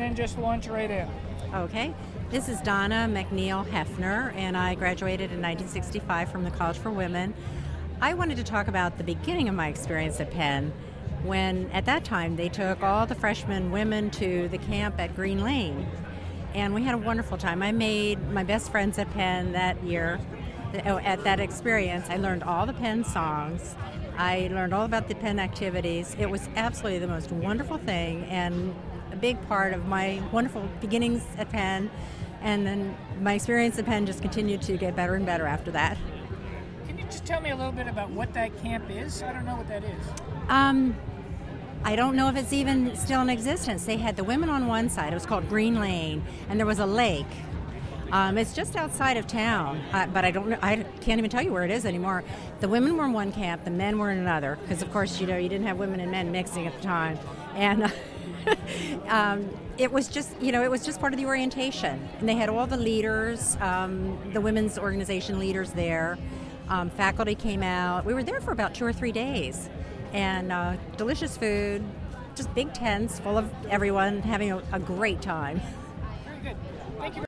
then just launch right in. Okay. This is Donna McNeil Hefner, and I graduated in 1965 from the College for Women. I wanted to talk about the beginning of my experience at Penn, when at that time they took all the freshman women to the camp at Green Lane, and we had a wonderful time. I made my best friends at Penn that year. At that experience, I learned all the Penn songs. I learned all about the Penn activities. It was absolutely the most wonderful thing and a big part of my wonderful beginnings at Penn. And then my experience at Penn just continued to get better and better after that. Can you just tell me a little bit about what that camp is? I don't know what that is. I don't know if it's even still in existence. They had the women on one side. It was called Green Lane, and there was a lake. It's just outside of town, but I don't know. I can't even tell you where it is anymore. The women were in one camp, the men were in another, because of course, you didn't have women and men mixing at the time, and it was just part of the orientation. And they had all the leaders, the women's organization leaders there. Faculty came out. We were there for about 2 or 3 days, and delicious food, just big tents full of everyone having a great time. Very good. Thank you.